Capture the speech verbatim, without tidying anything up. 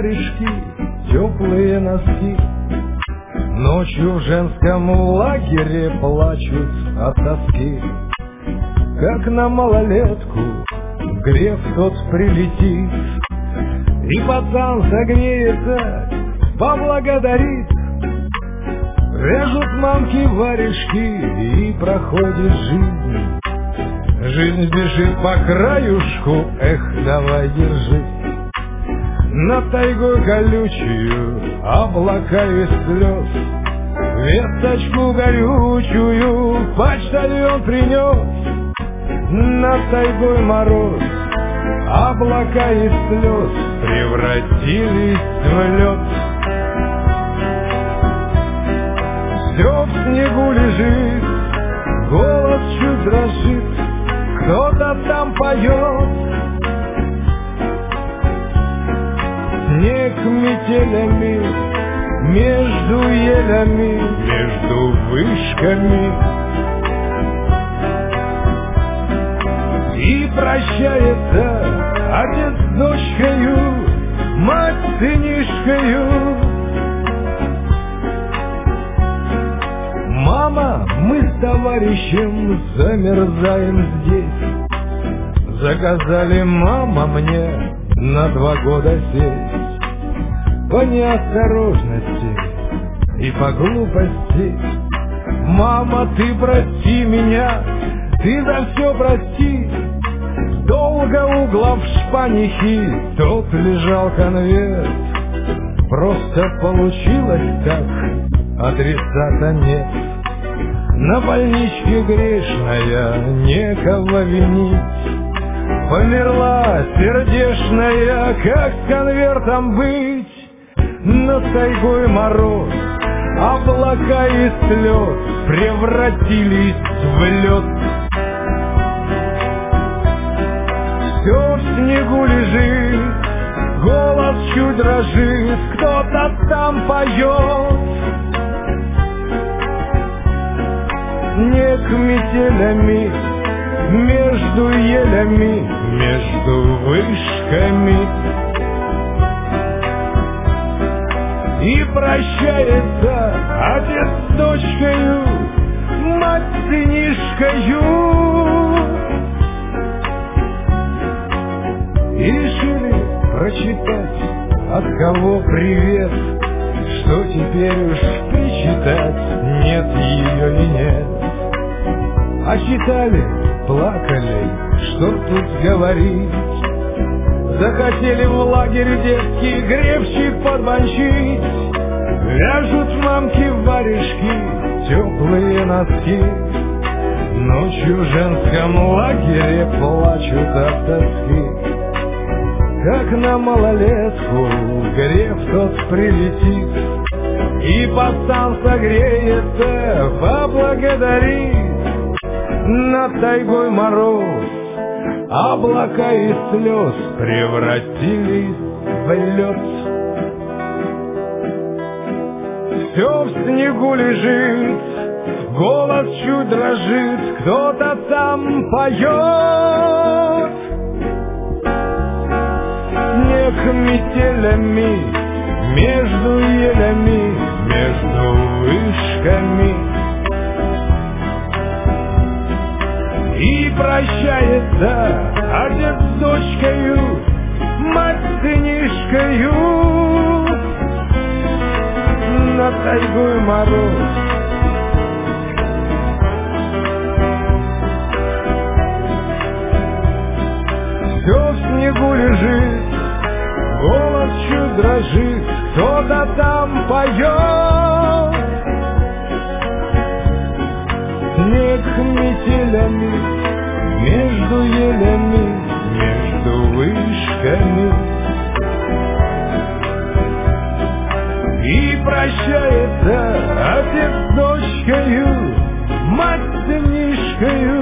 варежки, теплые носки. Ночью в женском лагере плачут от тоски. Как на малолетку греф тот прилетит, и пацан согреется, поблагодарит. Режут мамки варежки, и проходит жизнь. Жизнь бежит по краюшку, эх, давай держись. Над тайгой колючую облака из слез. Весточку горючую почтальон принес. Над тайгой мороз, облака из слез превратились в лед. Все в снегу лежит, голос чуть дрожит, кто-то там поет. Снег метелями между елями, между вышками. И прощается отец с дочкою, мать с сынишкою. Мама, мы с товарищем замерзаем здесь. Заказали, мама, мне на два года сесть. По неосторожности и по глупости. Мама, ты прости меня, ты за все прости. Долго угла в шпанихи, тут лежал конверт. Просто получилось так, адресата нет. На больничке грешная, некого винить. Померла сердечная, как с конвертом быть? Над тайгой мороз, облака из слез превратились в лед. Все в снегу лежит, голос чуть дрожит, кто-то там поет. Снег метелями между елями, между вышками. И прощается отец с дочкою, мать с сынишкою. И решили прочитать, от кого привет, что теперь уж причитать, нет ее и нет. А читали, плакали, что тут говорить. Захотели в лагерь детский гребщик подбанчить. Вяжут мамки варежки, теплые носки. Ночью в женском лагере плачут от тоски. Как на малолетку греф тот прилетит, и пацан согреется, поблагодарит. Над тайгой мороз, облака из слез превратились в лед. Все в снегу лежит, голос чуть дрожит, кто-то там поет. Снег метелями между елями, между вышками. И прощается отец с дочкою, мать с сынишкою. Над тайгой мороз, все в снегу лежит, голос чуть дрожит, кто-то там поет. Снег метелями между елями, между вышками. И прощается отец с дочкою, мать с сынишкою.